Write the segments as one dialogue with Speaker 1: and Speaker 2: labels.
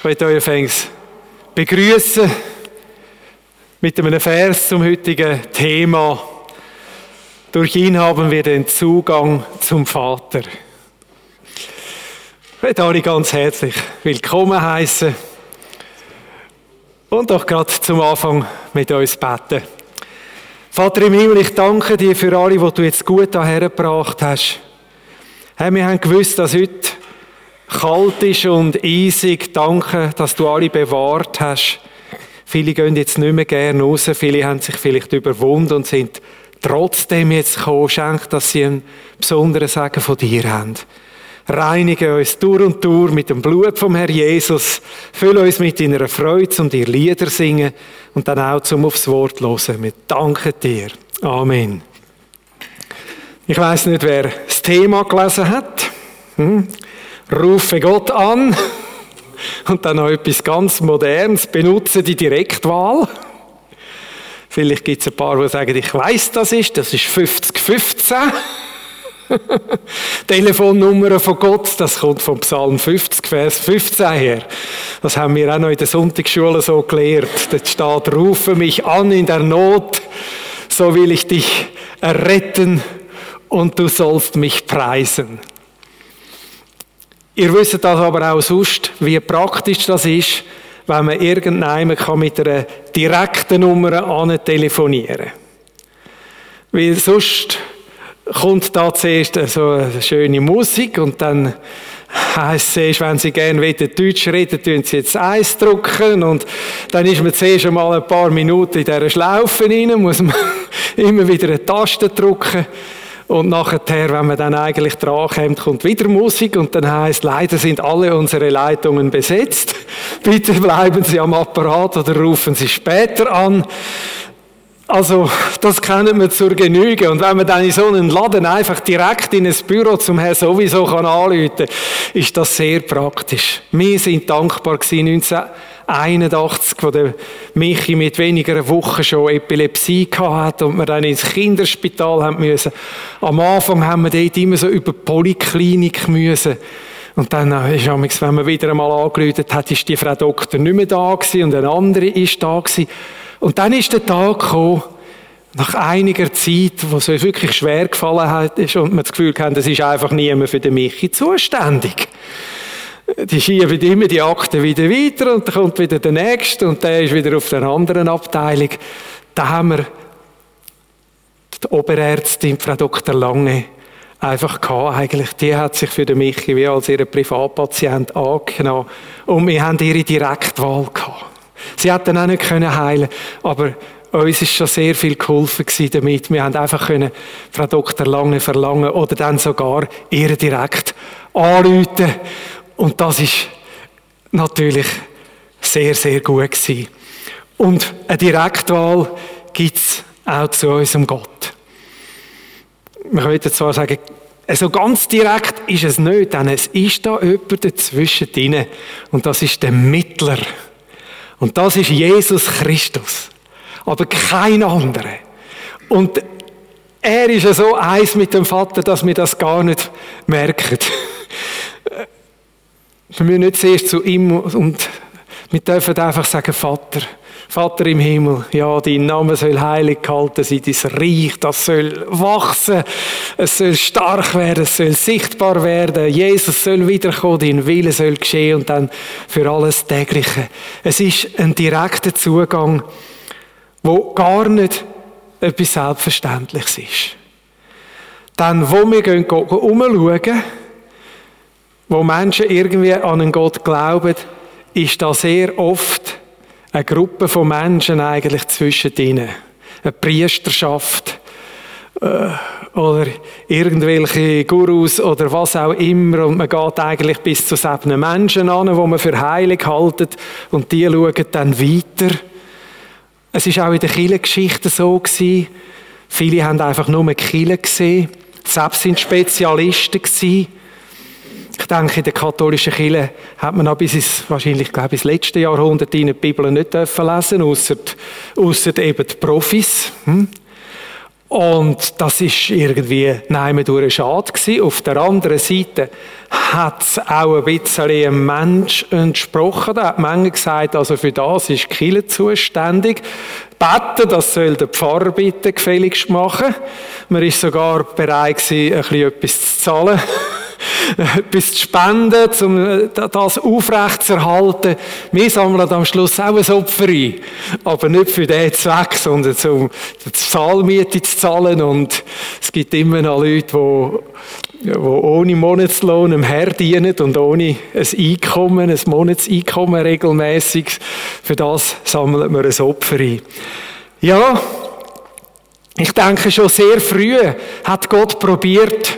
Speaker 1: möchte euch anfangs begrüßen mit einem Vers zum heutigen Thema. Durch ihn haben wir den Zugang zum Vater. Ich möchte alle ganz herzlich willkommen heißen und doch gerade zum Anfang mit uns beten. Vater im Himmel, ich danke dir für alle, die du jetzt gut hierher gebracht hast. Herr, wir haben gewusst, dass heute kalt ist und eisig. Danke, dass du alle bewahrt hast. Viele gehen jetzt nicht mehr gerne raus, viele haben sich vielleicht überwunden und sind trotzdem jetzt gekommen. Schenk, dass sie einen besonderen Segen von dir haben. Reinige uns durch und durch mit dem Blut vom Herr Jesus. Fülle uns mit deiner Freude, um dir Lieder singen und dann auch zum aufs Wort hören. Wir danken dir. Amen. Ich weiss nicht, wer das Thema gelesen hat. Rufe Gott an und dann noch etwas ganz Modernes, benutze die Direktwahl. Vielleicht gibt es ein paar, die sagen, ich weiss, das ist 5015. Telefonnummer von Gott, das kommt vom Psalm 50, Vers 15 her. Das haben wir auch noch in der Sonntagsschule so gelehrt. Dort steht, rufe mich an in der Not, so will ich dich erretten und du sollst mich preisen. Ihr wisst das aber auch sonst, wie praktisch das ist, wenn man irgendjemand mit einer direkten Nummer an telefonieren kann. Weil sonst kommt da zuerst so eine schöne Musik und dann heisst es, wenn Sie gerne Deutsch reden, tun Sie jetzt 1 drücken und dann ist man zuerst einmal ein paar Minuten in dieser Schlaufe rein, muss man immer wieder eine Taste drücken. Und nachher, wenn man dann eigentlich drankommt, kommt wieder Musik und dann heisst, leider sind alle unsere Leitungen besetzt. Bitte bleiben Sie am Apparat oder rufen Sie später an. Also, das kennen wir zur Genüge. Und wenn man dann in so einen Laden einfach direkt in ein Büro zum Herrn sowieso anrufen kann, ist das sehr praktisch. Wir sind dankbar gewesen, 1981, wo der Michi mit weniger Wochen schon Epilepsie hatte und wir dann ins Kinderspital haben müssen. Am Anfang haben wir dort immer so über die Poliklinik müssen. Und dann ist wenn man wieder einmal angerufen hat, ist die Frau Doktor nicht mehr da gewesen und eine andere ist da gewesen. Und dann ist der Tag gekommen, nach einiger Zeit, wo es uns wirklich schwer gefallen hat und wir das Gefühl haben, es ist einfach niemand für den Michi zuständig. Die schieben immer die Akten wieder weiter und dann kommt wieder der Nächste und der ist wieder auf der anderen Abteilung. Da haben wir die Oberärztin, Frau Dr. Lange, einfach gehabt. Eigentlich, die hat sich für den Michi wie als ihren Privatpatient angenommen und wir haben ihre Direktwahl gehabt. Sie hat dann auch nicht heilen können, aber uns ist schon sehr viel geholfen damit. Wir haben einfach Frau Dr. Lange verlangen oder dann sogar ihr direkt anrufen. Und das ist natürlich sehr, sehr gut gewesen. Und eine Direktwahl gibt es auch zu unserem Gott. Man könnte zwar sagen, so ganz direkt ist es nicht, denn es ist da jemand dazwischen drin. Und das ist der Mittler. Und das ist Jesus Christus. Aber kein anderer. Und er ist ja so eins mit dem Vater, dass wir das gar nicht merken. Wir müssen nicht zuerst zu ihm und wir dürfen einfach sagen, Vater im Himmel, ja, dein Name soll heilig gehalten sein, dein Reich, das soll wachsen, es soll stark werden, es soll sichtbar werden, Jesus soll wiederkommen, dein Wille soll geschehen und dann für alles Tägliche. Es ist ein direkter Zugang, wo gar nicht etwas Selbstverständliches ist. Dann, wo wir gehen umschauen, wo Menschen irgendwie an einen Gott glauben, ist da sehr oft eine Gruppe von Menschen eigentlich zwischendrin. Eine Priesterschaft oder irgendwelche Gurus oder was auch immer. Und man geht eigentlich bis zu 7 Menschen an, die man für heilig haltet und die schauen dann weiter. Es ist auch in der Kirchengeschichte so gewesen. Viele haben einfach nur die Kirche gesehen. Selbst sind Spezialisten gewesen. Ich denke, in der katholischen Kirche hat man auch wahrscheinlich, bis letzte Jahrhundert die Bibel nicht lesen dürfen, ausser eben die Profis. Und das ist irgendwie durch schade gewesen. Auf der anderen Seite hat es auch ein bisschen einem Mensch entsprochen. Da hat manche gesagt, also für das ist die Kirche zuständig. Beten, das soll der Pfarrer bitte gefälligst machen. Man ist sogar bereit gewesen, ein bisschen etwas zu zahlen. Etwas zu spenden, um das aufrechtzuerhalten. Wir sammeln am Schluss auch ein Opfer ein. Aber nicht für diesen Zweck, sondern um die Zahlmiete zu zahlen. Und es gibt immer noch Leute, die ohne Monatslohn im Herr dienen und ohne ein Monatseinkommen regelmäßig. Für das sammelt man ein Opfer ein. Ja, ich denke, schon sehr früh hat Gott probiert,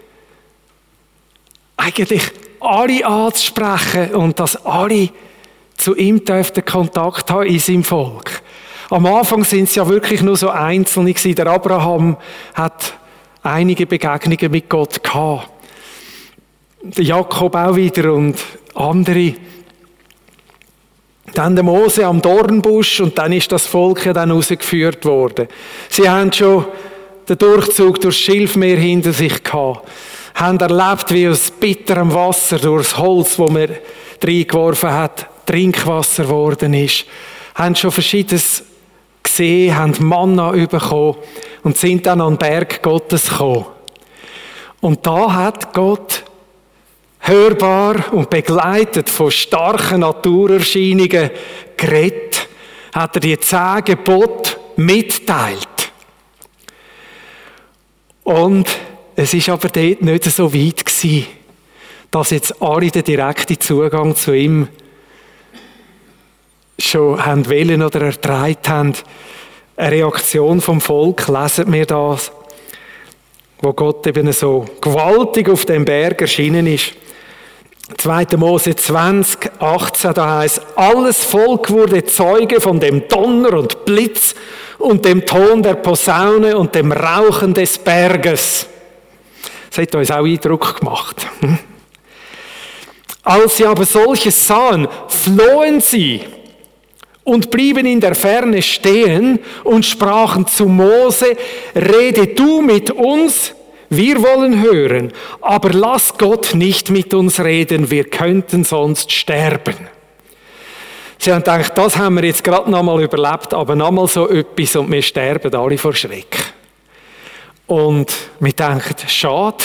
Speaker 1: eigentlich alle anzusprechen und dass alle zu ihm dürften Kontakt haben in seinem Volk. Am Anfang sind es ja wirklich nur so Einzelne gewesen. Der Abraham hat einige Begegnungen mit Gott gehabt. Der Jakob auch wieder und andere. Dann der Mose am Dornbusch und dann ist das Volk ja dann rausgeführt worden. Sie haben schon den Durchzug durchs Schilfmeer hinter sich gehabt. Haben erlebt, wie aus bitterem Wasser durchs Holz, wo man reingeworfen hat, Trinkwasser geworden ist. Haben schon Verschiedenes gesehen, haben Manna bekommen und sind dann an den Berg Gottes gekommen. Und da hat Gott hörbar und begleitet von starken Naturerscheinungen geredet, hat er die 10 Gebote mitteilt. Und es ist aber dort nicht so weit gewesen, dass jetzt alle den direkten Zugang zu ihm schon haben wollen oder ertragen haben. Eine Reaktion vom Volk, lesen wir das, wo Gott eben so gewaltig auf dem Berg erschienen ist. 2. Mose 20, 18, da heißt: Alles Volk wurde Zeuge von dem Donner und Blitz und dem Ton der Posaune und dem Rauchen des Berges. Das hat uns auch Eindruck gemacht. Als sie aber solches sahen, flohen sie und blieben in der Ferne stehen und sprachen zu Mose: Rede du mit uns, wir wollen hören, aber lass Gott nicht mit uns reden, wir könnten sonst sterben. Sie haben gedacht, das haben wir jetzt gerade noch mal überlebt, aber noch mal so etwas und wir sterben alle vor Schreck. Und wir denken, schade.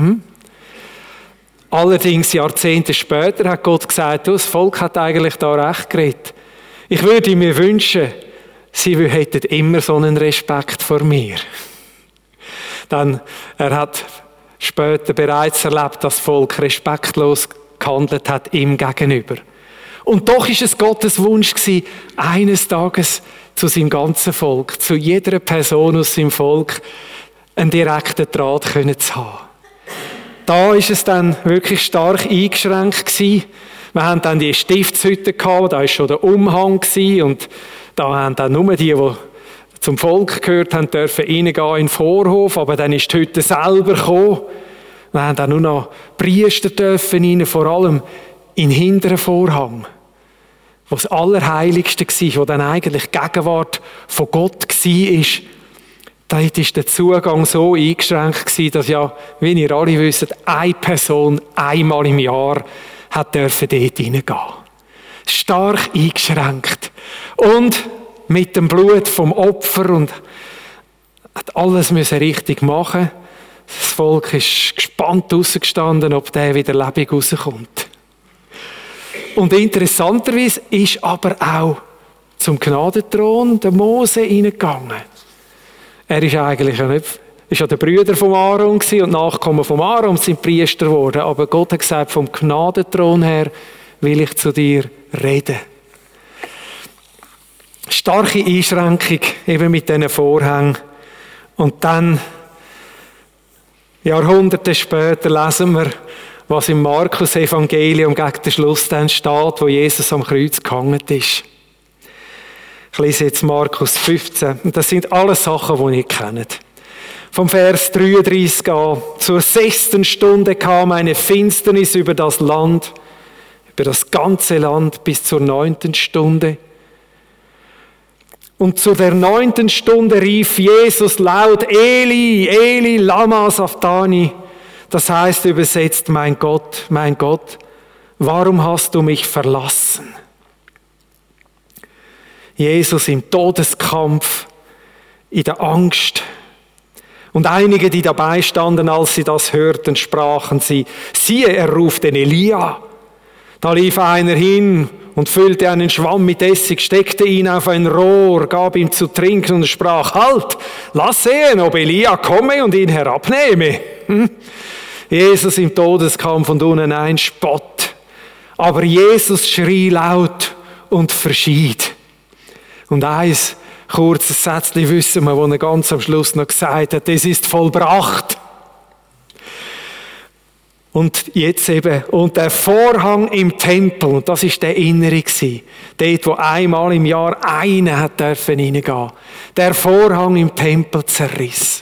Speaker 1: Allerdings Jahrzehnte später hat Gott gesagt, das Volk hat eigentlich da recht geredet. Ich würde mir wünschen, sie hätten immer so einen Respekt vor mir. Denn er hat später bereits erlebt, dass das Volk respektlos gehandelt hat ihm gegenüber. Und doch ist es Gottes Wunsch gewesen, eines Tages zu seinem ganzen Volk, zu jeder Person aus seinem Volk, einen direkten Draht zu haben. Da ist es dann wirklich stark eingeschränkt gewesen. Wir haben dann die Stiftshütte gehabt, da war schon der Umhang gewesen, und da haben dann nur die zum Volk gehört haben, dürfen reingehen in den Vorhof, aber dann ist die Hütte selber gekommen. Wir haben dann nur noch Priester dürfen rein, vor allem in den hinteren Vorhang, wo das Allerheiligste war, wo dann eigentlich die Gegenwart von Gott war. Da war der Zugang so eingeschränkt gewesen, dass ja, wie ihr alle wisst, eine Person einmal im Jahr hat dürfen dort reingehen. Stark eingeschränkt. Und mit dem Blut vom Opfer und hat alles müssen richtig machen. Das Volk ist gespannt rausgestanden, ob der wieder lebendig rauskommt. Und interessanterweise ist aber auch zum Gnadenthron der Mose hineingegangen. Er ist eigentlich ja der Brüder von Aaron gewesen und Nachkommen von Aaron sind Priester geworden. Aber Gott hat gesagt, vom Gnadenthron her will ich zu dir reden. Starke Einschränkung eben mit diesen Vorhängen. Und dann, Jahrhunderte später, lesen wir, was im Markus-Evangelium gegen den Schluss dann steht, wo Jesus am Kreuz gehangen ist. Ich lese jetzt Markus 15. Und das sind alles Sachen, die ihr kennt. Vom Vers 33 an. Zur 6. Stunde kam eine Finsternis über das Land, über das ganze Land bis zur 9. Stunde. Und zu der 9. Stunde rief Jesus laut, Eli, Eli, lama sabachthani. Das heißt übersetzt, mein Gott, warum hast du mich verlassen? Jesus im Todeskampf, in der Angst. Und einige, die dabei standen, als sie das hörten, sprachen sie, siehe, er ruft den Elia. Da lief einer hin und füllte einen Schwamm mit Essig, steckte ihn auf ein Rohr, gab ihm zu trinken und sprach, halt, lass sehen, ob Elia komme und ihn herabnehme. Jesus im Todeskampf und unten ein Spott. Aber Jesus schrie laut und verschied. Und eins, kurzes Sätzchen wissen wir, wo er ganz am Schluss noch gesagt hat, es ist vollbracht. Und jetzt eben, und der Vorhang im Tempel, und das ist der Innere gewesen, dort, wo einmal im Jahr einer hat dürfen reingehen, der Vorhang im Tempel zerriss.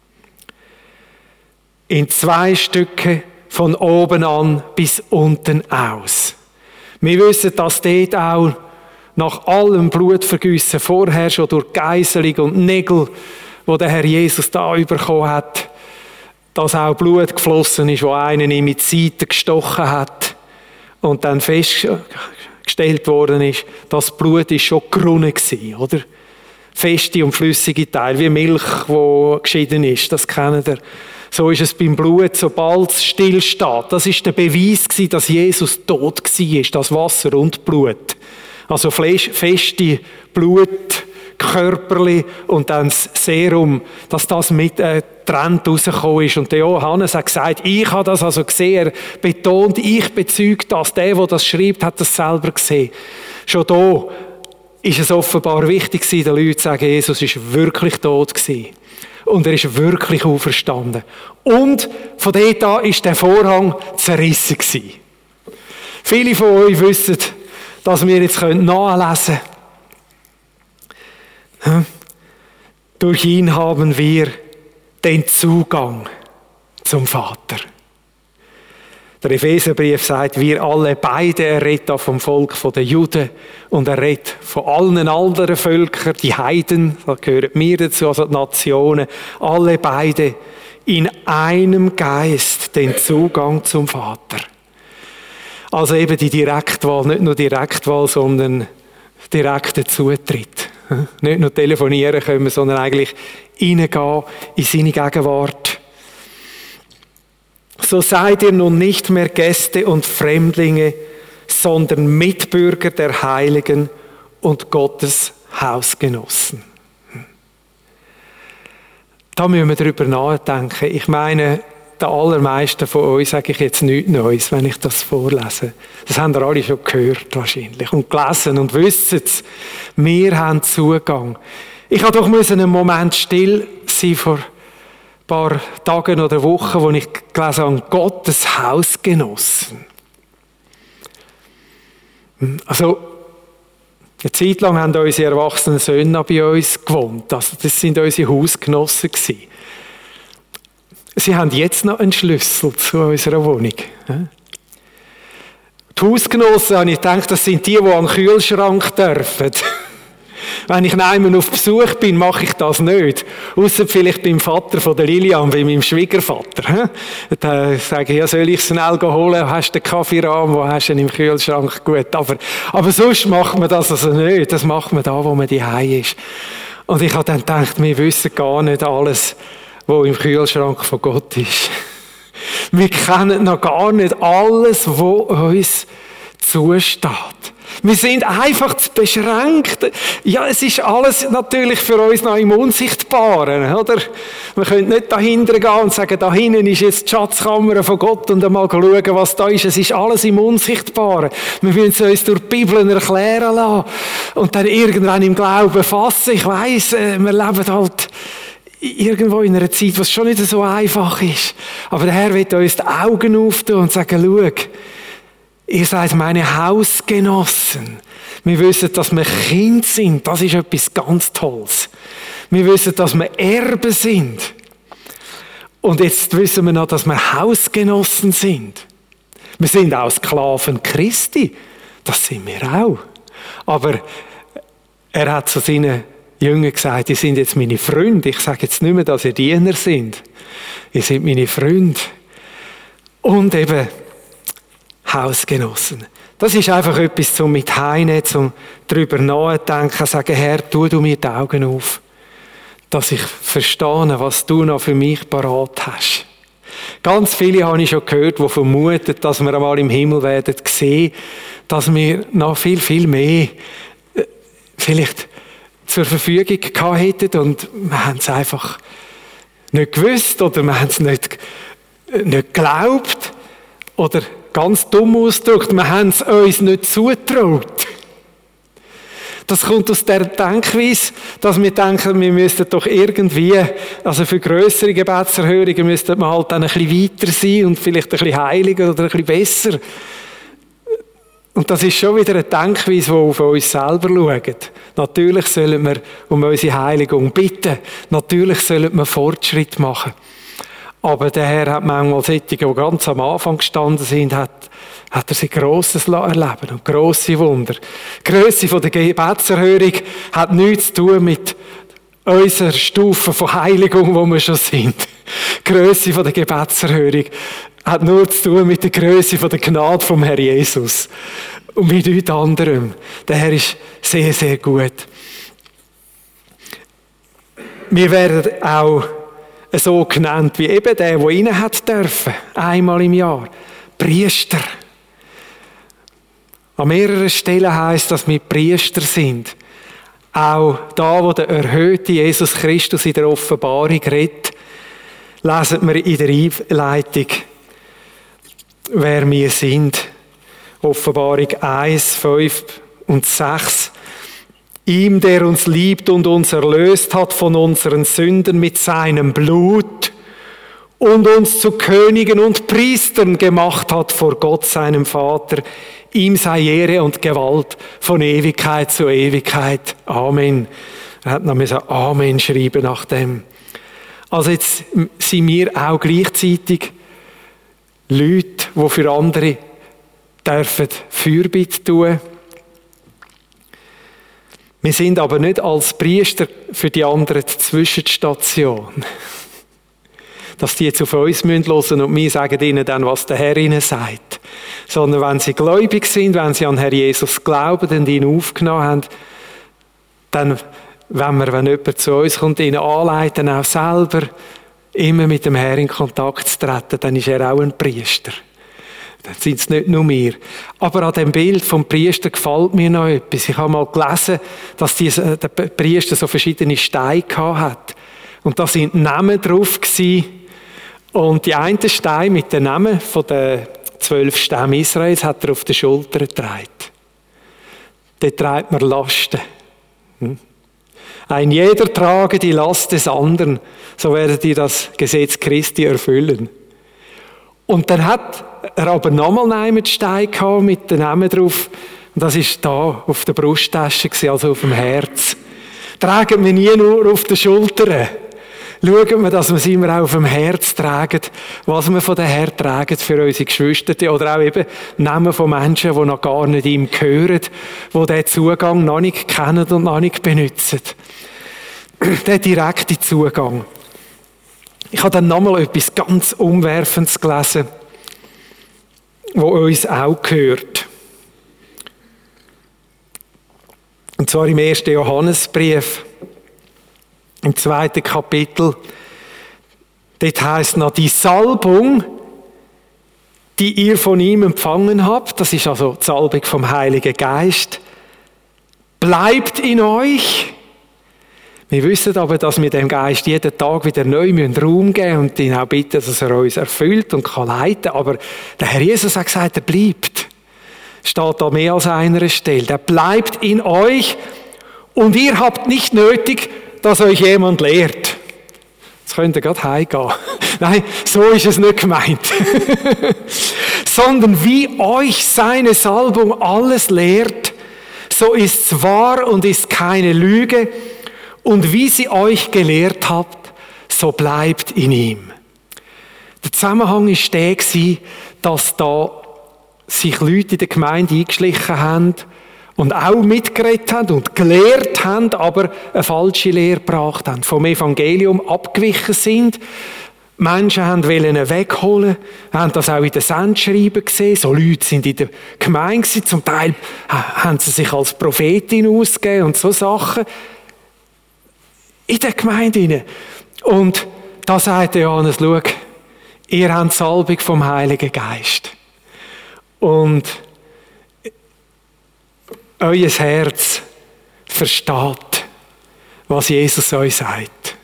Speaker 1: In 2 Stücke von oben an bis unten aus. Wir wissen, dass dort auch nach allem Blutvergießen vorher schon durch Geiselung und Nägel, wo der Herr Jesus da bekommen hat, dass auch Blut geflossen ist, wo einen ihm in die Seite gestochen hat und dann festgestellt worden ist, das Blut ist schon gerunnen gewesen, oder? Feste und flüssige Teile, wie Milch, die geschieden ist, das kennt ihr. So ist es beim Blut, sobald es stillsteht. Das ist der Beweis gewesen, dass Jesus tot war, das Wasser und Blut. Also feste Blutkörperli und dann das Serum, dass das mit getrennt rausgekommen ist. Und der Johannes hat gesagt, ich habe das also gesehen, er betont, ich bezeuge das. Der schreibt, hat das selber gesehen. Schon da ist es offenbar wichtig gewesen, den Leuten zu sagen, Jesus ist wirklich tot gewesen. Und er ist wirklich auferstanden. Und von dort an ist der Vorhang zerrissen gewesen. Viele von euch wissen, dass wir jetzt nachlesen können. Durch ihn haben wir den Zugang zum Vater. Der Epheserbrief sagt, wir alle beide, er redet vom Volk der Juden und er redet von allen anderen Völkern, die Heiden, da gehören wir dazu, also die Nationen, alle beide in einem Geist den Zugang zum Vater. Also eben die Direktwahl, nicht nur Direktwahl, sondern direkter Zutritt. Nicht nur telefonieren können wir, sondern eigentlich reingehen in seine Gegenwart. So seid ihr nun nicht mehr Gäste und Fremdlinge, sondern Mitbürger der Heiligen und Gottes Hausgenossen. Da müssen wir darüber nachdenken. Ich meine, den allermeisten von euch sage ich jetzt nichts Neues, wenn ich das vorlese. Das haben ihr alle schon gehört wahrscheinlich und gelesen und wissen es. Wir haben Zugang. Ich habe doch einen Moment still sein vor ein paar Tagen oder Wochen, wo ich gelesen habe, Gottes Hausgenossen. Also, eine Zeit lang haben unsere erwachsenen Söhne bei uns gewohnt. Also, das sind unsere Hausgenossen gewesen. Sie haben jetzt noch einen Schlüssel zu unserer Wohnung. Die Hausgenossen, habe ich gedacht, das sind die an den Kühlschrank dürfen. Wenn ich einmal auf Besuch bin, mache ich das nicht. Ausser vielleicht beim Vater von der Lilian, bei meinem Schwiegervater. Da sage ich, ja, soll ich schnell holen? Hast du den Kaffeerahmen? Wo hast du ihn im Kühlschrank? Gut. Aber sonst macht man das also nicht. Das macht man da, wo man daheim ist. Und ich habe dann gedacht, wir wissen gar nicht alles, was im Kühlschrank von Gott ist. Wir kennen noch gar nicht alles, was uns zusteht. Wir sind einfach zu beschränkt. Ja, es ist alles natürlich für uns noch im Unsichtbaren, oder? Wir können nicht dahinter gehen und sagen, da hinten ist jetzt die Schatzkammer von Gott und einmal schauen, was da ist. Es ist alles im Unsichtbaren. Wir müssen es uns durch die Bibel erklären lassen und dann irgendwann im Glauben fassen. Ich weiss, wir leben halt irgendwo in einer Zeit, was schon nicht so einfach ist. Aber der Herr wird uns die Augen auftun und sagen, schau, ihr seid meine Hausgenossen. Wir wissen, dass wir Kinder sind. Das ist etwas ganz Tolles. Wir wissen, dass wir Erben sind. Und jetzt wissen wir noch, dass wir Hausgenossen sind. Wir sind auch Sklaven Christi. Das sind wir auch. Aber er hat zu seinen Jünger gesagt, ihr sind jetzt meine Freunde. Ich sage jetzt nicht mehr, dass ihr Diener sind. Ihr seid meine Freunde. Und eben Hausgenossen. Das ist einfach etwas zum mit heimnehmen, zum drüber nachdenken, sagen, Herr, tu du mir die Augen auf, dass ich verstehe, was du noch für mich parat hast. Ganz viele habe ich schon gehört, die vermuten, dass wir einmal im Himmel werden sehen, dass wir noch viel, viel mehr vielleicht zur Verfügung gehabt hätten und wir haben es einfach nicht gewusst oder wir haben es nicht geglaubt oder ganz dumm ausgedrückt, wir haben es uns nicht zugetraut. Das kommt aus der Denkweise, dass wir denken, wir müssten doch irgendwie, also für grössere Gebetserhörungen müssten wir halt dann ein bisschen weiter sein und vielleicht ein bisschen heiliger oder ein bisschen besser. Und das ist schon wieder eine Denkweise, die auf uns selber schaut. Natürlich sollen wir um unsere Heiligung bitten. Natürlich sollen wir Fortschritt machen. Aber der Herr hat manchmal solche, die ganz am Anfang gestanden sind, hat er sie Grosses erleben und grosse Wunder. Die Grösse der Gebetserhörung hat nichts zu tun mit unserer Stufe von Heiligung, wo wir schon sind. Die Grösse der Gebetserhörung hat nur zu tun mit der Grösse der Gnade vom Herr Jesus. Und mit nichts anderem. Der Herr ist sehr, sehr gut. Wir werden auch so genannt wie eben der rein hat dürfen, einmal im Jahr. Priester. An mehreren Stellen heisst, dass wir Priester sind. Auch da, wo der erhöhte Jesus Christus in der Offenbarung redet, lesen wir in der Einleitung, wer wir sind. Offenbarung 1, 5 und 6. Ihm, der uns liebt und uns erlöst hat von unseren Sünden mit seinem Blut und uns zu Königen und Priestern gemacht hat vor Gott, seinem Vater. Ihm sei Ehre und Gewalt von Ewigkeit zu Ewigkeit. Amen. Er hat noch Amen schreiben nach dem. Also jetzt sind wir auch gleichzeitig Leute, die für andere dürfen Fürbitte tun. Wir sind aber nicht als Priester für die anderen die Zwischenstation. Dass die jetzt auf uns hören müssen und wir sagen ihnen dann, was der Herr ihnen sagt. Sondern wenn sie gläubig sind, wenn sie an Herr Jesus glauben und ihn aufgenommen haben, dann, wenn jemand zu uns kommt, ihn anleiten, auch selber immer mit dem Herr in Kontakt zu treten, dann ist er auch ein Priester. Dann sind es nicht nur wir. Aber an dem Bild vom Priester gefällt mir noch etwas. Ich habe mal gelesen, dass der Priester so verschiedene Steine hat. Und da sind Namen drauf gewesen. Und die einen Steine mit den Namen von den 12 Stämmen Israels hat er auf den Schultern getragen. Dort trägt man Lasten. Ein jeder trage die Last des anderen, so werdet ihr das Gesetz Christi erfüllen. Und dann hat er aber nochmal einen Stein gehabt mit den Namen drauf. Und das ist da auf der Brusttasche, also auf dem Herz. Tragen wir nie nur auf den Schultern. Schauen wir, dass wir es immer auch auf dem Herz tragen, was wir von dem Herrn tragen für unsere Geschwister oder auch eben Namen von Menschen, die noch gar nicht ihm gehören, die diesen Zugang noch nicht kennen und noch nicht benutzen. Der direkte Zugang. Ich habe dann nochmal etwas ganz Umwerfendes gelesen, wo uns auch gehört. Und zwar im 1. Johannesbrief, im 2. Kapitel. Dort heisst noch, die Salbung, die ihr von ihm empfangen habt, das ist also die Salbung vom Heiligen Geist, bleibt in euch. Wir wissen aber, dass wir dem Geist jeden Tag wieder neu Raum geben und ihn auch bitten, dass er uns erfüllt und kann leiten. Aber der Herr Jesus hat gesagt, er bleibt. Steht da mehr als einer Stelle. Der bleibt in euch und ihr habt nicht nötig, dass euch jemand lehrt. Jetzt könnt ihr gerade heimgehen. Nein, so ist es nicht gemeint. Sondern wie euch seine Salbung alles lehrt, so ist's wahr und ist keine Lüge. Und wie sie euch gelehrt habt, so bleibt in ihm. Der Zusammenhang war der, dass da sich Leute in der Gemeinde eingeschlichen haben und auch mitgeredet haben und gelehrt haben, aber eine falsche Lehre gebracht haben, vom Evangelium abgewichen sind. Menschen wollten ihn wegholen, haben das auch in den Sendschreiben gesehen. So Leute sind in der Gemeinde gewesen. Zum Teil haben sie sich als Prophetin ausgegeben und so Sachen. In der Gemeinde hinein. Und da sagt Johannes, schau, ihr habt die Salbung vom Heiligen Geist. Und euer Herz versteht, was Jesus euch sagt.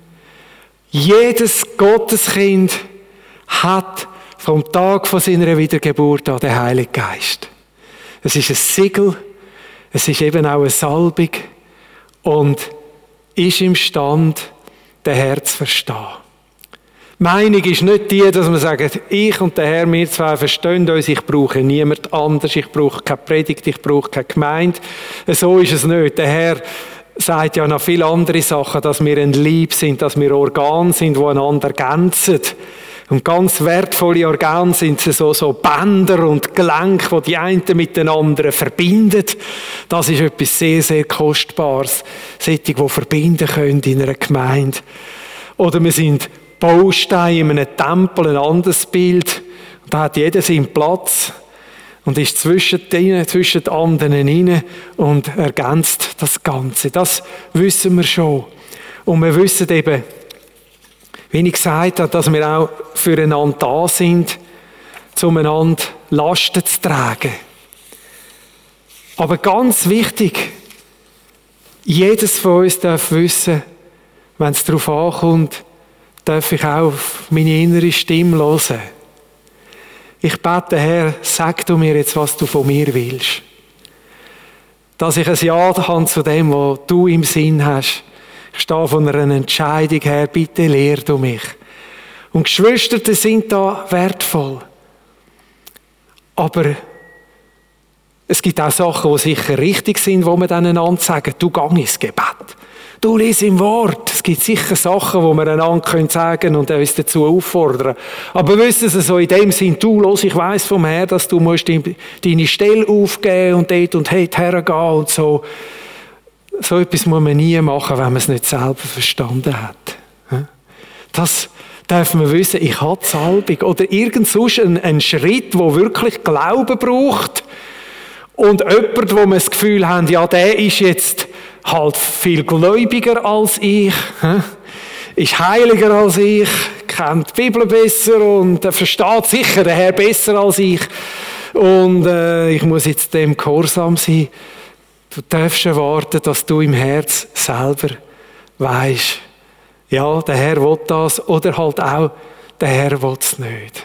Speaker 1: Jedes Gotteskind hat vom Tag von seiner Wiedergeburt an den Heiligen Geist. Es ist ein Siegel, es ist eben auch eine Salbung und ist imstande, den Herr zu verstehen. Die Meinung ist nicht die, dass man sagt, ich und der Herr, wir zwei verstehen uns, ich brauche niemand anders, ich brauche keine Predigt, ich brauche keine Gemeinde. So ist es nicht. Der Herr sagt ja noch viele andere Sachen, dass wir ein Leib sind, dass wir Organe sind, die einander ergänzen. Und ganz wertvolle Organe sind so Bänder und Gelenke, die die einen mit den anderen verbinden. Das ist etwas sehr, sehr Kostbares. Solche, die verbinden können in einer Gemeinde. Oder wir sind Baustein in einem Tempel, ein anderes Bild. Und da hat jeder seinen Platz und ist zwischen den anderen hinein und ergänzt das Ganze. Das wissen wir schon. Und wir wissen eben, wie ich gesagt habe, dass wir auch füreinander da sind, um einander Lasten zu tragen. Aber ganz wichtig, jedes von uns darf wissen, wenn es darauf ankommt, darf ich auch auf meine innere Stimme hören. Ich bete, Herr, sag du mir jetzt, was du von mir willst. Dass ich ein Ja habe zu dem, was du im Sinn hast. Ich stehe von einer Entscheidung her, bitte lehr du mich. Und Geschwister sind da wertvoll. Aber es gibt auch Sachen, die sicher richtig sind, wo wir dann einander sagen, du gang ins Gebet. Du lies im Wort. Es gibt sicher Sachen, die wir einander sagen und uns dazu auffordern. Aber wissen Sie, so in dem Sinn, du, los, ich weiss vom Herrn, dass du musst deine Stelle aufgeben und dort und dort hergehen und so. So etwas muss man nie machen, wenn man es nicht selber verstanden hat. Das darf man wissen, ich habe die Salbung. Oder irgend sonst einen Schritt, der wirklich Glauben braucht. Und jemand, wo wir das Gefühl haben, ja, der ist jetzt halt viel gläubiger als ich, ist heiliger als ich, kennt die Bibel besser und versteht sicher den Herr besser als ich. Und ich muss jetzt dem gehorsam sein. Du darfst erwarten, dass du im Herz selber weisst, ja, der Herr will das, oder halt auch, der Herr will es nicht.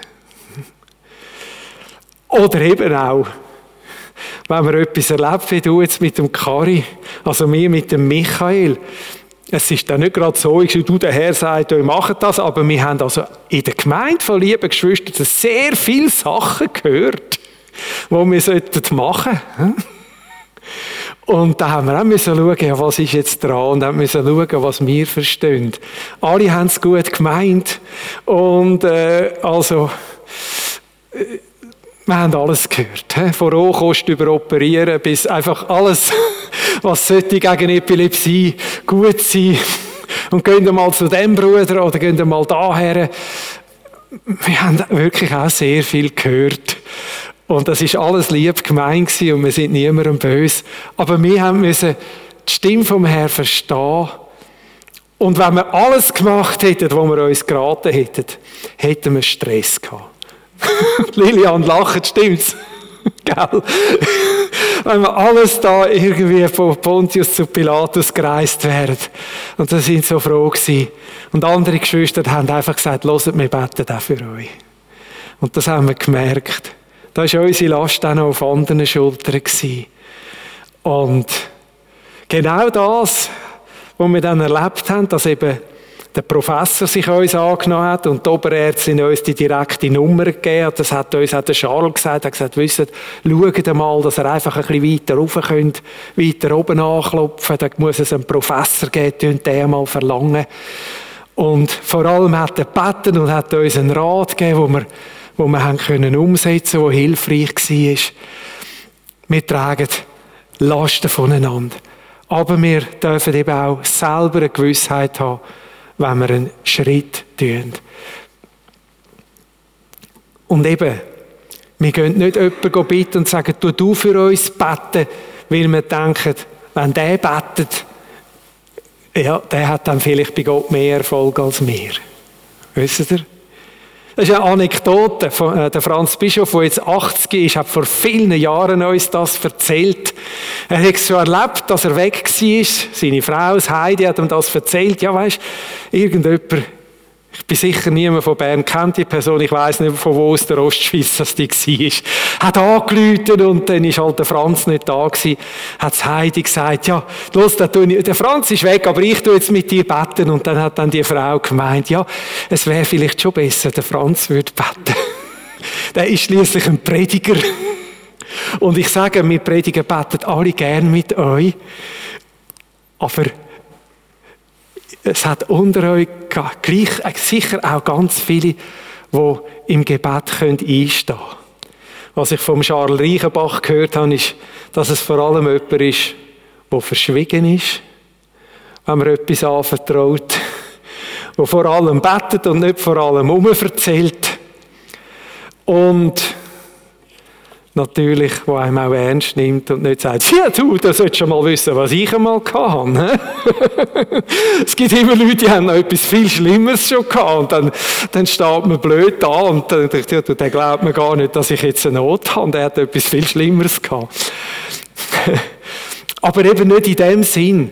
Speaker 1: Oder eben auch, wenn man etwas erlebt, wie du jetzt mit dem Kari, also mir mit dem Michael. Es ist dann nicht gerade so, du, der Herr sagt, wir machen das, aber wir haben also in der Gemeinde von lieben Geschwistern sehr viele Sachen gehört, die wir machen sollten. Und da haben wir auch schauen, ja, was ist jetzt dran, und haben müssen schauen, was wir verstehen. Alle haben es gut gemeint und wir haben alles gehört. Von Rohkost über Operieren bis einfach alles, was sollte gegen Epilepsie gut sein. Und gehen mal zu dem Bruder oder gehen mal daher. Wir haben wirklich auch sehr viel gehört. Und das ist alles lieb gemeint gewesen und wir sind niemandem böse. Aber wir müssen die Stimme vom Herrn verstehen. Und wenn wir alles gemacht hätten, was wir uns geraten hätten, hätten wir Stress gehabt. Lilian lacht, stimmt's? Gell? Wenn wir alles da irgendwie von Pontius zu Pilatus gereist wären. Und da sind so froh gewesen. Und andere Geschwister haben einfach gesagt, hört, wir beten auch für euch. Und das haben wir gemerkt. Da war unsere Last auch noch auf anderen Schultern gewesen. Und genau das, was wir dann erlebt haben, dass eben der Professor sich uns angenommen hat und die Oberärztin uns die direkte Nummer gegeben hat. Das hat uns auch der Charles gesagt. Er hat gesagt, wisst, schaut mal, dass er einfach ein bisschen weiter rauf könnt, weiter oben anklopfen. Da muss es einen Professor geben, den mal verlangen. Und vor allem hat er gebeten und hat uns einen Rat gegeben, wo wir haben können umsetzen, der hilfreich war. Wir tragen Lasten voneinander. Aber wir dürfen eben auch selber eine Gewissheit haben, wenn wir einen Schritt tun. Und eben, wir gehen nicht jemanden bitten und sagen, du für uns beten, weil wir denken, wenn der betet, ja, der hat dann vielleicht bei Gott mehr Erfolg als wir. Wisst ihr? Das ist eine Anekdote von der Franz Bischof, der jetzt 80 ist, hat vor vielen Jahren uns das erzählt. Er hat es schon erlebt, dass er weg war. Seine Frau, Heidi, hat ihm das erzählt. Ja, weisst, irgendjemand, ich bin sicher niemand von Bern kennt die Person, ich weiss nicht, von wo aus der Ostschweiz das die war, hat angerufen und dann war halt der Franz nicht da gewesen, hat Heidi gesagt, ja, los, der Franz ist weg, aber ich tue jetzt mit dir beten. Und dann hat dann die Frau gemeint, ja, es wäre vielleicht schon besser, der Franz würde beten. Der ist schliesslich ein Prediger. Und ich sage, wir Prediger beten alle gern mit euch, aber es hat unter euch gleich sicher auch ganz viele, die im Gebet einstehen können. Was ich vom Charles Reichenbach gehört habe, ist, dass es vor allem jemand ist, der verschwiegen ist, wenn man etwas anvertraut, der vor allem betet und nicht vor allem erzählt. Und natürlich, der einem auch ernst nimmt und nicht sagt, ja du solltest schon mal wissen, was ich einmal hatte. Es gibt immer Leute, die haben noch etwas viel Schlimmeres schon gehabt und dann steht man blöd da und dann denkt ja, der glaubt mir gar nicht, dass ich jetzt eine Not habe, der hat etwas viel Schlimmeres gehabt. Aber eben nicht in dem Sinn.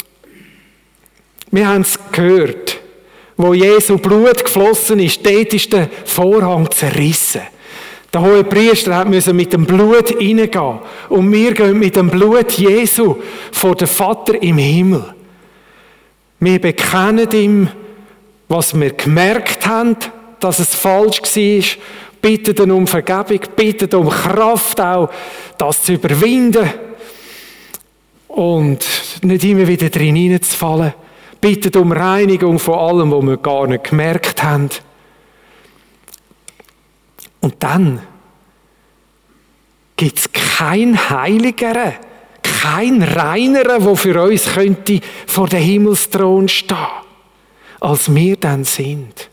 Speaker 1: Wir haben es gehört, wo Jesu Blut geflossen ist, dort ist der Vorhang zerrissen. Der Hohepriester musste mit dem Blut reingehen. Und wir gehen mit dem Blut Jesu vor den Vater im Himmel. Wir bekennen ihm, was wir gemerkt haben, dass es falsch war, bitten ihn um Vergebung, bitten um Kraft auch, das zu überwinden und nicht immer wieder drin hineinzufallen. Bitten um Reinigung von allem, was wir gar nicht gemerkt haben. Und dann gibt es keinen Heiligeren, keinen Reineren, der für uns könnte vor dem Himmelsthron stehen, als wir dann sind.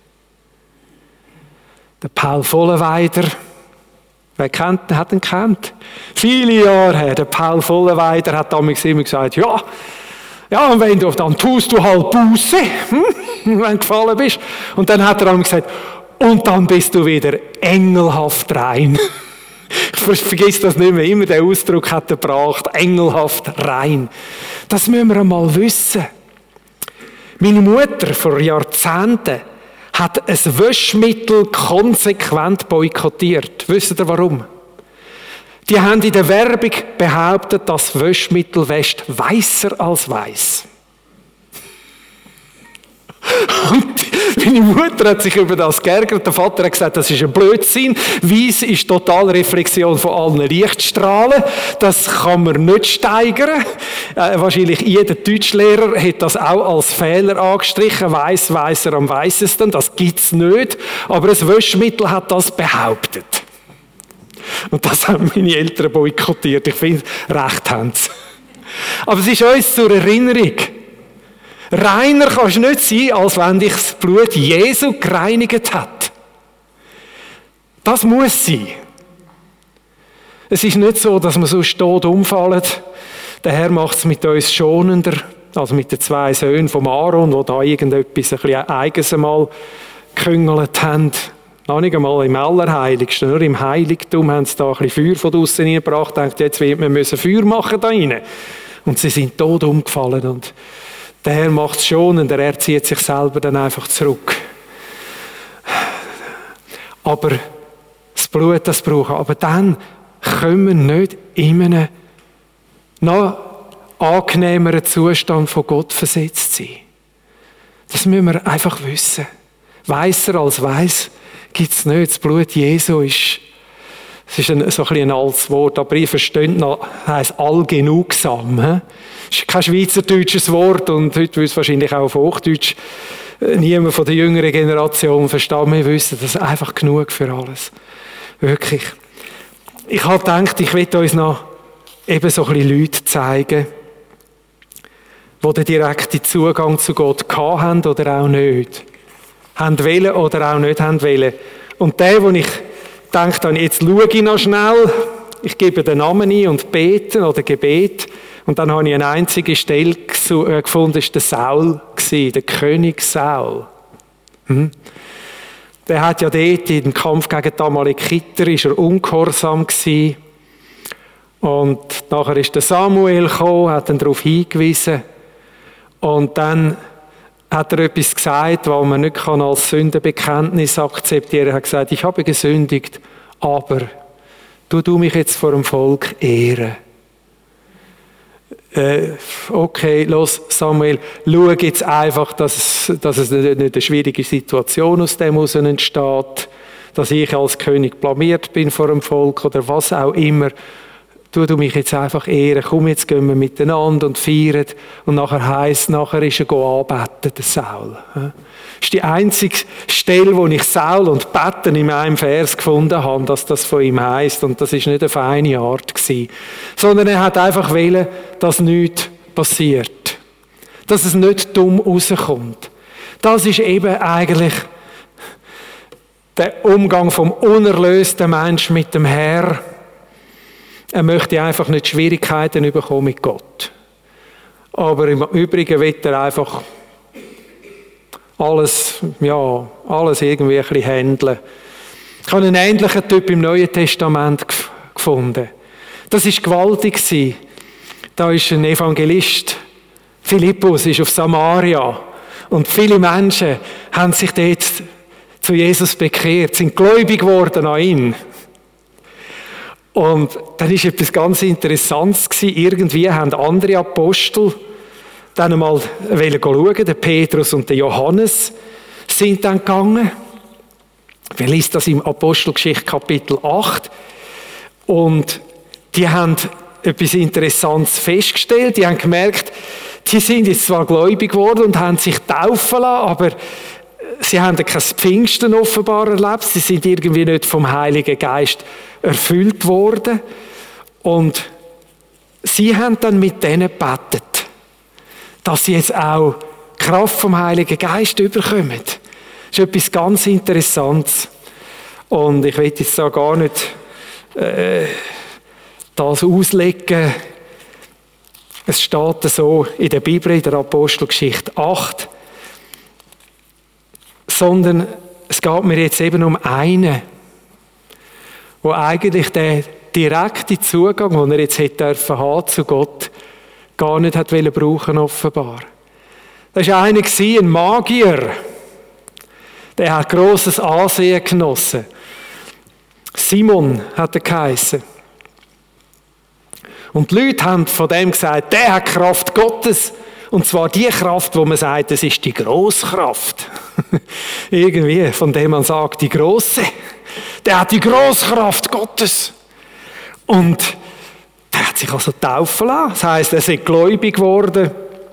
Speaker 1: Der Paul Vollenweider, wer hat ihn gekannt? Viele Jahre her, der Paul Vollenweider hat damals immer gesagt, ja, und wenn du, dann tust du halt Buße, wenn du gefallen bist. Und dann hat er einmal gesagt, und dann bist du wieder engelhaft rein. Ich vergiss das nicht mehr, immer der Ausdruck hat er gebracht, engelhaft rein. Das müssen wir einmal wissen. Meine Mutter vor Jahrzehnten hat ein Waschmittel konsequent boykottiert. Wisst ihr warum? Die haben in der Werbung behauptet, das Waschmittel wäscht weißer als weiß. Und meine Mutter hat sich über das geärgert. Der Vater hat gesagt, das ist ein Blödsinn. Weiss ist Totalreflexion von allen Lichtstrahlen. Das kann man nicht steigern. Wahrscheinlich jeder Deutschlehrer hat das auch als Fehler angestrichen. Weißer am weissesten. Das gibt's nicht. Aber ein Waschmittel hat das behauptet. Und das haben meine Eltern boykottiert. Ich finde, recht haben sie. Aber es ist uns zur Erinnerung. Reiner kannst du nicht sein, als wenn dich das Blut Jesu gereinigt hat. Das muss sein. Es ist nicht so, dass wir so tot umfallen. Der Herr macht es mit uns schonender, also mit den 2 Söhnen von Aaron, die da irgendetwas ein bisschen Eigenes einmal geküngelt haben. Noch nicht einmal im Allerheiligsten, nur im Heiligtum haben sie da ein bisschen Feuer von draussen reingebracht, denkt, jetzt wird man Feuer machen da rein. Und sie sind tot umgefallen und der Herr macht es schonender, er zieht sich selber dann einfach zurück. Aber das Blut, das brauchen. Aber dann können wir nicht in einen noch angenehmeren Zustand von Gott versetzt sein. Das müssen wir einfach wissen. Weisser als weiss gibt es nicht. Das Blut Jesu ist, es ist so ein bisschen ein altes Wort, aber ich verstehe noch, heisst allgenugsam. Das ist kein schweizerdeutsches Wort und heute will es wahrscheinlich auch auf Hochdeutsch niemand von der jüngeren Generation verstehen. Wir wissen, das ist einfach genug für alles. Wirklich. Ich habe gedacht, ich will uns noch eben so ein bisschen Leute zeigen, die den direkten Zugang zu Gott gehabt haben oder auch nicht. Haben wollen oder auch nicht haben wollen. Und der, wo ich denke, jetzt schaue ich noch schnell, ich gebe den Namen ein und bete oder Gebet. Und dann habe ich eine einzige Stelle gefunden, das war der Saul, der König Saul. Der hat ja dort in dem Kampf gegen die Amalekiter, ist er ungehorsam gewesen. Und nachher ist der Samuel gekommen, hat ihn darauf hingewiesen. Und dann hat er etwas gesagt, was man nicht als Sündenbekenntnis akzeptieren kann. Er hat gesagt, ich habe gesündigt, aber du mich jetzt vor dem Volk ehren. Okay, los Samuel, schau jetzt einfach, dass es nicht eine schwierige Situation aus dem heraus entsteht, dass ich als König blamiert bin vor dem Volk oder was auch immer. Du mich jetzt einfach ehren, komm, jetzt gehen wir miteinander und feiern. Und nachher ist er anbeten, der Saul. Das ist die einzige Stelle, wo ich Saul und Beten in einem Vers gefunden habe, dass das von ihm heisst. Und das ist nicht eine feine Art gewesen. Sondern er hat einfach wollen, dass nichts passiert. Dass es nicht dumm rauskommt. Das ist eben eigentlich der Umgang vom unerlösten Menschen mit dem Herrn. Er möchte einfach nicht Schwierigkeiten bekommen mit Gott. Aber im Übrigen will er einfach alles irgendwie ein bisschen handeln. Ich habe einen ähnlichen Typ im Neuen Testament gefunden. Das war gewaltig. Da ist ein Evangelist, Philippus, ist auf Samaria. Und viele Menschen haben sich dort zu Jesus bekehrt, sind gläubig geworden an ihn. Und dann war etwas ganz Interessantes gewesen. Irgendwie haben andere Apostel dann einmal schauen, der Petrus und der Johannes sind dann gegangen. Wir lesen das im Apostelgeschichte Kapitel 8. Und die haben etwas Interessantes festgestellt. Die haben gemerkt, die sind jetzt zwar gläubig geworden und haben sich taufen lassen, aber sie haben kein Pfingsten offenbar erlebt. Sie sind irgendwie nicht vom Heiligen Geist erfüllt worden. Und sie haben dann mit denen gebetet, dass sie jetzt auch die Kraft vom Heiligen Geist überkommen. Das ist etwas ganz Interessantes. Und ich will jetzt da gar nicht das auslegen. Es steht so in der Bibel, in der Apostelgeschichte 8. Sondern es geht mir jetzt eben um einen, wo eigentlich der direkte Zugang, den er jetzt hätte haben zu Gott, gar nicht hat brauchen offenbar. Das war einer, ein Magier. Der hat grosses Ansehen genossen. Simon hat er geheissen. Und die Leute haben von dem gesagt, der hat Kraft Gottes. Und zwar die Kraft, wo man sagt, das ist die Grosskraft. Irgendwie, von dem man sagt, die Grosse. Der hat die Grosskraft Gottes. Und der hat sich also taufen lassen. Das heisst, er ist gläubig geworden.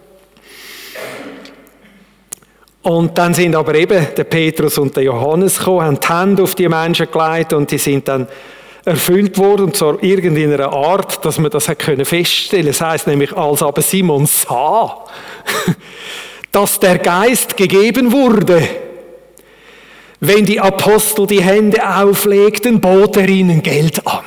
Speaker 1: Und dann sind aber eben der Petrus und der Johannes gekommen, haben die Hände auf die Menschen gelegt und die sind dann erfüllt worden, und zwar irgendeiner Art, dass man das feststellen konnte. Das heisst nämlich, als aber Simon sah, dass der Geist gegeben wurde, wenn die Apostel die Hände auflegten, bot er ihnen Geld an.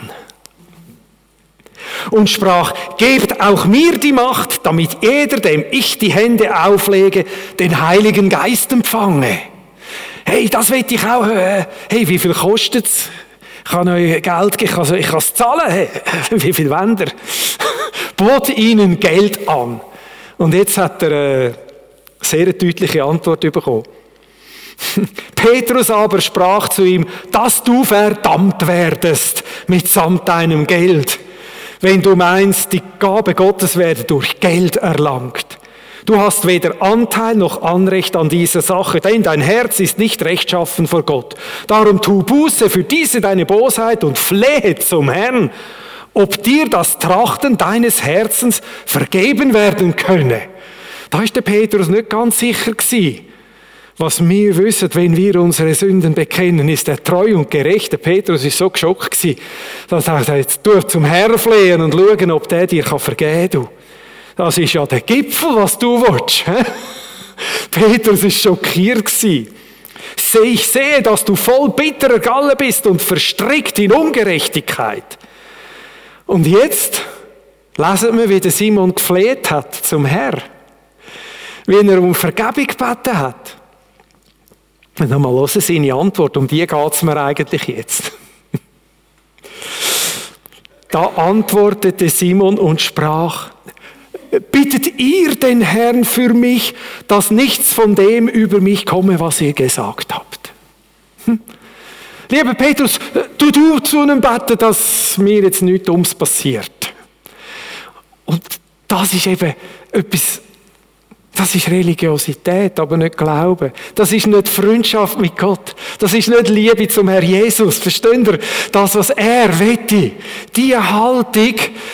Speaker 1: Und sprach, gebt auch mir die Macht, damit jeder, dem ich die Hände auflege, den Heiligen Geist empfange. Hey, das will ich auch hören. Hey, wie viel kostet's? Ich kann euch Geld geben, ich kann es zahlen. Hey, wie viel wollt ihr? Bot ihnen Geld an. Und jetzt hat er eine sehr deutliche Antwort bekommen. Petrus aber sprach zu ihm, dass du verdammt werdest mitsamt deinem Geld, wenn du meinst, die Gabe Gottes werde durch Geld erlangt. Du hast weder Anteil noch Anrecht an dieser Sache, denn dein Herz ist nicht rechtschaffen vor Gott. Darum tu Buße für diese deine Bosheit und flehe zum Herrn, ob dir das Trachten deines Herzens vergeben werden könne. Da ist der Petrus nicht ganz sicher gewesen, Was wir wissen, wenn wir unsere Sünden bekennen, ist er treu und gerecht. Der Petrus war so geschockt gewesen, dass er sagt, jetzt tu zum Herrn flehen und schauen, ob der dir vergeben kann. Das ist ja der Gipfel, was du willst. Petrus war schockiert gewesen. Ich sehe, dass du voll bitterer Galle bist und verstrickt in Ungerechtigkeit. Und jetzt lesen wir, wie der Simon gefleht hat zum Herrn. Wie er um Vergebung gebeten hat. Und nochmal hören seine Antwort, um die geht es mir eigentlich jetzt. Da antwortete Simon und sprach, bittet ihr den Herrn für mich, dass nichts von dem über mich komme, was ihr gesagt habt. Lieber Petrus, du zu einem beten, dass mir jetzt nichts Dummes passiert. Und das ist eben etwas, das ist Religiosität, aber nicht Glaube. Das ist nicht Freundschaft mit Gott. Das ist nicht Liebe zum Herrn Jesus. Versteht ihr? Das, was er wette, die Haltung,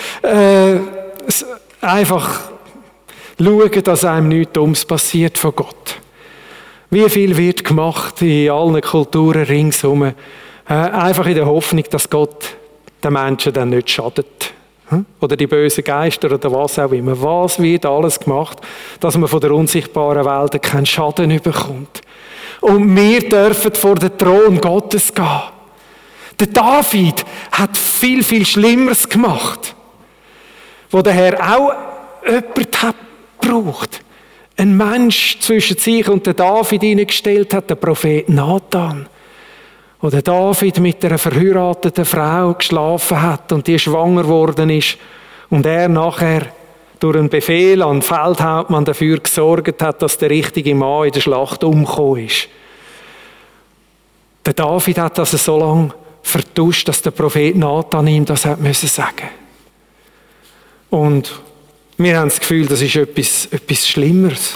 Speaker 1: einfach schauen, dass einem nichts Dummes passiert von Gott. Wie viel wird gemacht in allen Kulturen ringsherum, einfach in der Hoffnung, dass Gott den Menschen dann nicht schadet. Oder die bösen Geister oder was auch immer. Was wird alles gemacht, dass man von der unsichtbaren Welt keinen Schaden bekommt. Und wir dürfen vor den Thron Gottes gehen. Der David hat viel, viel Schlimmeres gemacht, wo der Herr auch jemanden hat gebraucht. Ein Mensch zwischen sich und den David hineingestellt hat, der Prophet Nathan. Wo der David mit einer verheirateten Frau geschlafen hat und die schwanger geworden ist und er nachher durch einen Befehl an den Feldhauptmann dafür gesorgt hat, dass der richtige Mann in der Schlacht umgekommen ist. Der David hat das so lange vertuscht, dass der Prophet Nathan ihm das hat müssen sagen. Und wir haben das Gefühl, das ist etwas Schlimmeres.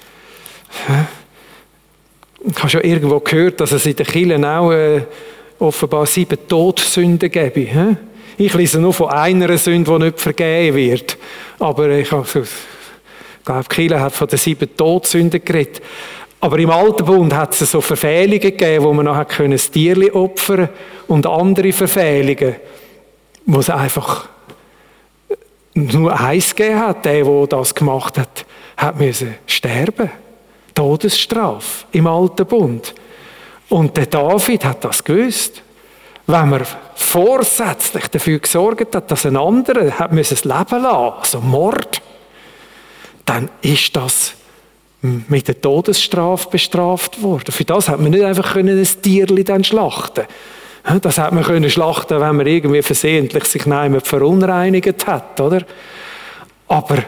Speaker 1: Ich habe schon irgendwo gehört, dass es in den Kirchen auch offenbar 7 Todsünden gäbe. Ich lese nur von einer Sünde, die nicht vergeben wird. Aber ich glaube, die Kirche hat von den 7 Todsünden geredet. Aber im Alten Bund hat es so Verfehlungen gegeben, wo man noch ein Tierchen opfern und andere Verfehlungen, wo es einfach nur eins gegeben hat. Der das gemacht hat, hat müssen sterben. Todesstrafe im Alten Bund. Und der David hat das gewusst. Wenn man vorsätzlich dafür gesorgt hat, dass ein anderer hat müssen das Leben lassen, also Mord, dann ist das mit der Todesstrafe bestraft worden. Für das hat man nicht einfach ein Tierchen dann schlachten. Das hat man können schlachten, wenn man irgendwie versehentlich sich jemand verunreinigt hat, oder? Aber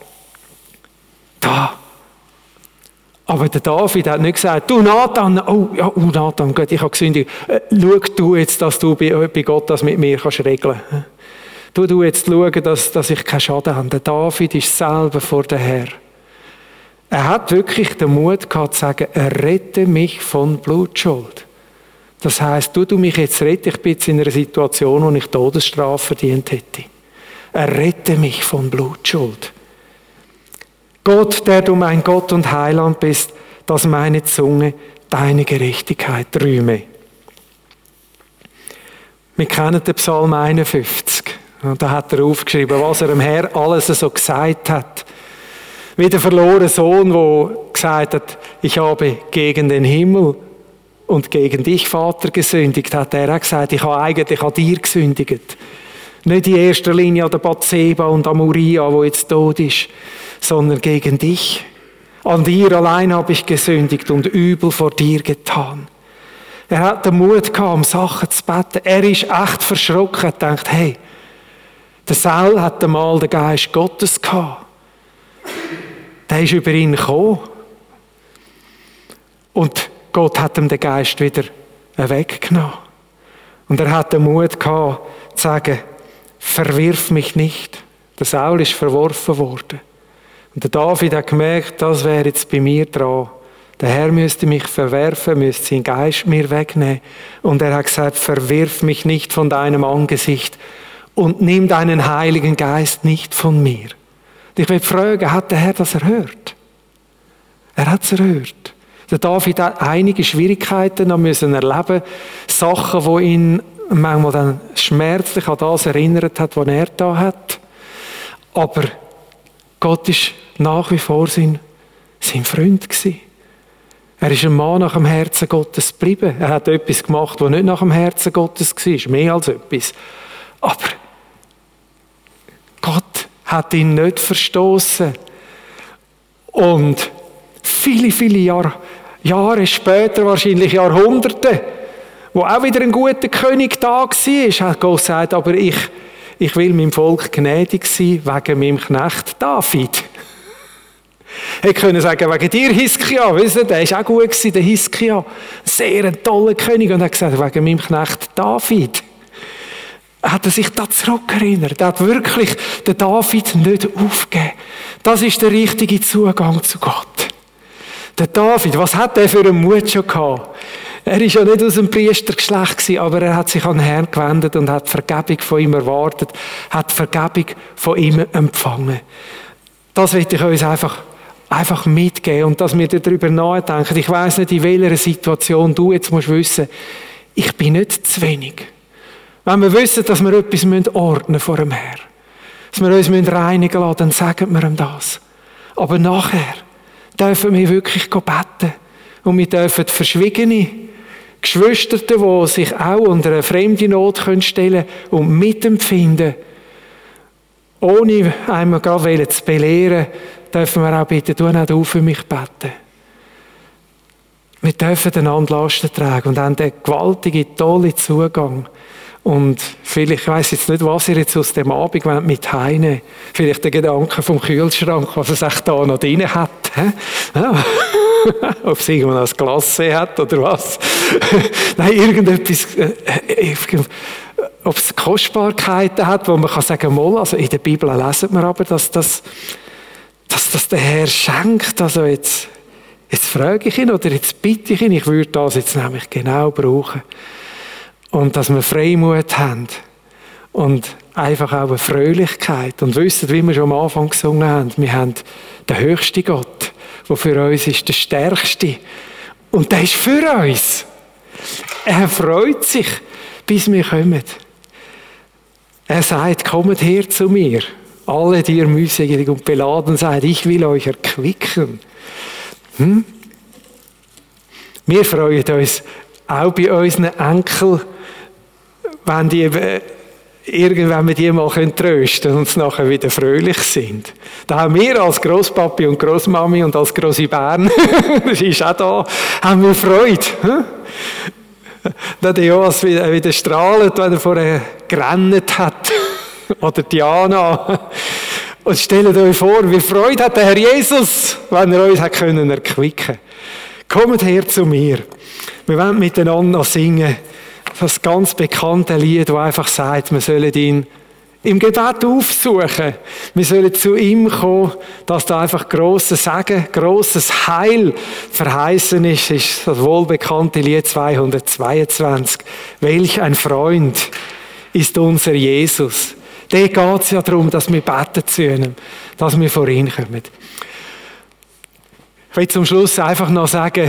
Speaker 1: der David hat nicht gesagt, du Nathan, Nathan, Gott, ich habe gesündigt. Schau du jetzt, dass du bei Gott das mit mir kannst regeln. Du jetzt schauen, dass ich keinen Schaden habe. Der David ist selber vor dem Herr. Er hat wirklich den Mut gehabt zu sagen, er rette mich von Blutschuld. Das heisst, du mich jetzt rette, ich bin jetzt in einer Situation, wo ich Todesstrafe verdient hätte. Er rette mich von Blutschuld. Gott, der du mein Gott und Heiland bist, dass meine Zunge deine Gerechtigkeit rühme. Wir kennen den Psalm 51. Und da hat er aufgeschrieben, was er dem Herr alles so gesagt hat. Wie der verlorene Sohn, der gesagt hat, ich habe gegen den Himmel und gegen dich, Vater, gesündigt, hat er auch gesagt, ich habe eigentlich an dir gesündigt. Nicht in erster Linie an der Bathseba und an Uriah, wo jetzt tot ist, sondern gegen dich. An dir allein habe ich gesündigt und übel vor dir getan. Er hat den Mut gehabt, um Sachen zu beten. Er ist echt verschrocken und denkt, hey, der Saul hat einmal den Geist Gottes gehabt. Der ist über ihn gekommen. Und Gott hat ihm den Geist wieder weggenommen. Und er hat den Mut gehabt, zu sagen, verwirf mich nicht. Der Saul ist verworfen worden. Und der David hat gemerkt, das wäre jetzt bei mir dran. Der Herr müsste mich verwerfen, müsste seinen Geist mir wegnehmen. Und er hat gesagt, verwirf mich nicht von deinem Angesicht und nimm deinen Heiligen Geist nicht von mir. Und ich will fragen, hat der Herr das erhört? Er hat es erhört. Der David hat einige Schwierigkeiten noch müssen erleben, Sachen, die ihn manchmal dann schmerzlich an das erinnert hat, was er da hat. Aber Gott ist nach wie vor sein Freund gewesen. Er ist ein Mann nach dem Herzen Gottes geblieben. Er hat etwas gemacht, was nicht nach dem Herzen Gottes war. Mehr als etwas. Aber Gott hat ihn nicht verstoßen. Und viele, viele Jahre später, wahrscheinlich Jahrhunderte, wo auch wieder ein guter König da war, hat Gott gesagt, aber ich will meinem Volk gnädig sein wegen meinem Knecht David. Ich könnte sagen, wegen dir, Hiskia, wisst ihr, der war auch gut gewesen, der Hiskia. Sehr ein toller König. Und er hat gesagt, wegen meinem Knecht David. Hat er sich da zurückerinnert. Er hat wirklich den David nicht aufgegeben. Das ist der richtige Zugang zu Gott. Der David, was hat er für einen Mut schon gehabt? Er war ja nicht aus dem Priestergeschlecht gewesen, aber er hat sich an den Herrn gewendet und hat Vergebung von ihm erwartet, hat Vergebung von ihm empfangen. Das will ich uns einfach mitgeben und dass wir darüber nachdenken. Ich weiss nicht, in welcher Situation du jetzt musst wissen, ich bin nicht zu wenig. Wenn wir wissen, dass wir etwas ordnen vor dem Herrn, dass wir uns reinigen lassen, dann sagen wir ihm das. Aber nachher dürfen wir wirklich beten und wir dürfen verschwiegene Geschwister, die sich auch unter eine fremde Not stellen können und mitempfinden, ohne einmal gerade zu belehren, dürfen wir auch bitten, du nicht auf für mich beten. Wir dürfen einander Lasten tragen und haben den gewaltigen, tollen Zugang. Und vielleicht, ich weiss jetzt nicht, was ihr jetzt aus dem Abend mit heimnehmen. Vielleicht den Gedanken vom Kühlschrank, was es echt da noch drin hat. Ja. Ob es irgendwann ein Glas hat oder was. Nein, irgendetwas, ob es Kostbarkeiten hat, wo man kann sagen, mal, also in der Bibel lesen wir aber, dass das der Herr schenkt. Also jetzt frage ich ihn oder jetzt bitte ich ihn, ich würde das jetzt nämlich genau brauchen. Und dass wir Freimut haben und einfach auch eine Fröhlichkeit und wissen, wie wir schon am Anfang gesungen haben, wir haben den höchsten Gott, der für uns ist der Stärkste. Und der ist für uns. Er freut sich, bis wir kommen. Er sagt, kommt her zu mir. Alle, die ihr mühselig und beladen seid, ich will euch erquicken. Wir freuen uns auch bei unseren Enkeln, wenn wir die mal trösten können und nachher wieder fröhlich sind. Da haben wir als Grosspapi und Grossmami und als Grossi Bern, das ist auch da, haben wir Freude. Der Joas wieder strahlt, wenn er vorher gerannt hat. Oder Diana. Und stellt euch vor, wie Freude hat der Herr Jesus, wenn er uns hat können erquicken. Kommt her zu mir. Wir wollen miteinander noch singen. Das ganz bekannte Lied, das einfach sagt, wir sollen ihn im Gebet aufsuchen. Wir sollen zu ihm kommen, dass da einfach grosses Segen, grosses Heil verheißen ist das wohlbekannte Lied 222. Welch ein Freund ist unser Jesus. Da geht es ja darum, dass wir beten zu ihm, dass wir vor ihn kommen. Ich will zum Schluss einfach noch sagen,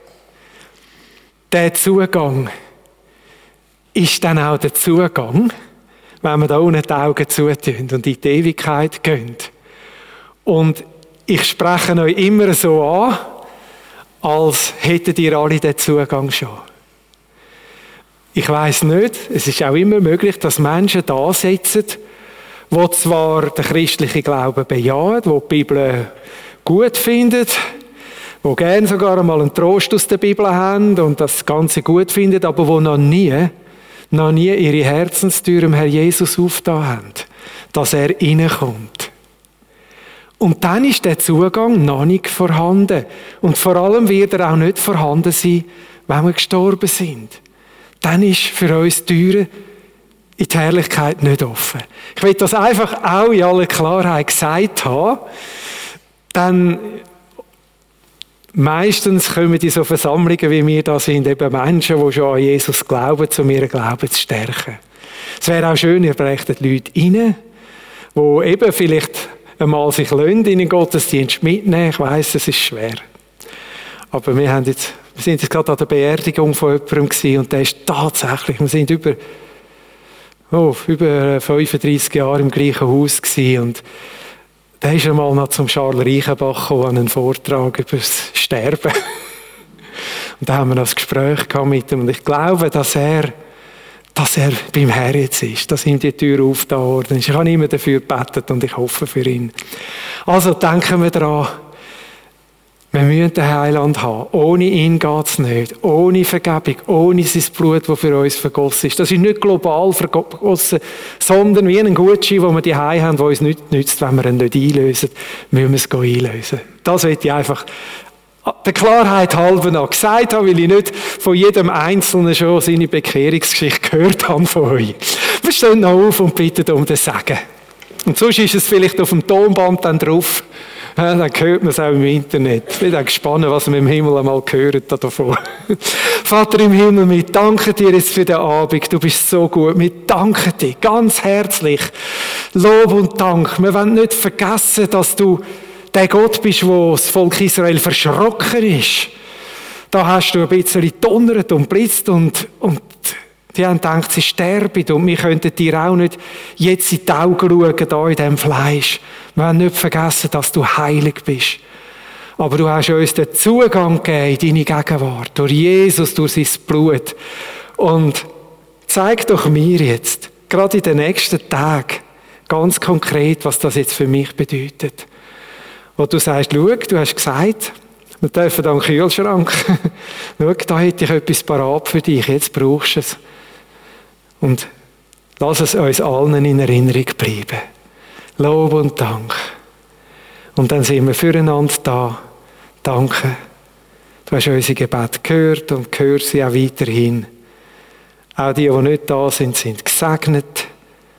Speaker 1: der Zugang ist dann auch der Zugang, wenn wir da unten die Augen zutun und in die Ewigkeit gehen. Und ich spreche euch immer so an, als hättet ihr alle den Zugang schon. Ich weiss nicht, es ist auch immer möglich, dass Menschen da sitzen, die zwar den christlichen Glauben bejahen, die die Bibel gut finden, die gerne sogar einmal einen Trost aus der Bibel haben und das Ganze gut finden, aber die noch nie ihre Herzenstür dem Herr Jesus aufgetan haben, dass er reinkommt. Und dann ist der Zugang noch nicht vorhanden. Und vor allem wird er auch nicht vorhanden sein, wenn wir gestorben sind. Dann ist für uns die Türe in die Herrlichkeit nicht offen. Ich will das einfach auch in aller Klarheit gesagt haben. Dann meistens kommen in so Versammlungen, wie wir da sind, eben Menschen, die schon an Jesus glauben, zu ihrem Glauben zu stärken. Es wäre auch schön, ihr brächtet Leute rein, die eben vielleicht einmal sich in den Gottesdienst mitnehmen. Ich weiss, es ist schwer. Aber wir sind jetzt gerade an der Beerdigung von jemandem gewesen, und der ist tatsächlich, wir sind über 35 Jahre im gleichen Haus gewesen, und der ist einmal noch zum Charles Reichenbach gekommen, an einen Vortrag über das Sterben. Und da haben wir noch ein Gespräch gehabt mit ihm, und ich glaube, dass er beim Herrn jetzt ist, dass ihm die Tür aufgetan worden ist. Ich habe immer dafür gebetet und ich hoffe für ihn. Also denken wir daran, wir müssen den Heiland haben. Ohne ihn geht es nicht. Ohne Vergebung, ohne sein Blut, das für uns vergossen ist. Das ist nicht global vergossen, sondern wie ein Gutschein, den wir die Hause haben, der uns nicht nützt, wenn wir ihn nicht einlösen, müssen wir es einlösen. Das will ich einfach der Klarheit halber noch gesagt habe, weil ich nicht von jedem Einzelnen schon seine Bekehrungsgeschichte gehört habe von euch. Wir stehen noch auf und bitten um den Segen. Und sonst ist es vielleicht auf dem Tonband dann drauf. Ja, dann hört man es auch im Internet. Ich bin dann gespannt, was wir im Himmel einmal hören davon. Vater im Himmel, wir danken dir jetzt für den Abend. Du bist so gut. Wir danken dir ganz herzlich. Lob und Dank. Wir wollen nicht vergessen, dass du der Gott bist, wo das Volk Israel verschrocken ist. Da hast du ein bisschen gedonnert und blitzt und die haben gedacht, sie sterben und wir könnten dir auch nicht jetzt in die Augen schauen, da in diesem Fleisch. Wir haben nicht vergessen, dass du heilig bist. Aber du hast uns den Zugang gegeben in deine Gegenwart, durch Jesus, durch sein Blut. Und zeig doch mir jetzt, gerade in den nächsten Tagen, ganz konkret, was das jetzt für mich bedeutet. Wo du sagst, schau, du hast gesagt, wir dürfen da einen Kühlschrank. Schau, da hätte ich etwas parat für dich, jetzt brauchst du es. Und lass es uns allen in Erinnerung bleiben. Lob und Dank. Und dann sind wir füreinander da. Danke. Du hast unsere Gebete gehört und hör sie auch weiterhin. Auch die nicht da sind, sind gesegnet.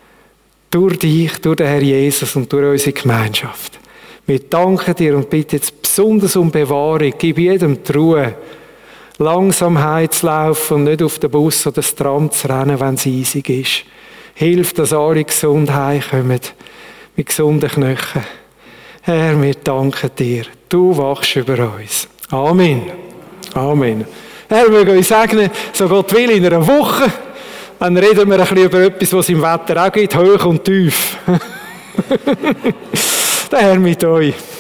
Speaker 1: Durch dich, durch den Herr Jesus und durch unsere Gemeinschaft. Wir danken dir und bitten jetzt besonders um Bewahrung. Gib jedem die Ruhe, Langsamkeit zu laufen und nicht auf den Bus oder das Tram zu rennen, wenn es eisig ist. Hilf, dass alle gesund heimkommen, mit gesunden Knöcheln. Herr, wir danken dir. Du wachst über uns. Amen. Amen. Herr, wir euch segnen, so Gott will, in einer Woche. Dann reden wir ein bisschen über etwas, was es im Wetter auch gibt, hoch und tief. Der Herr mit euch.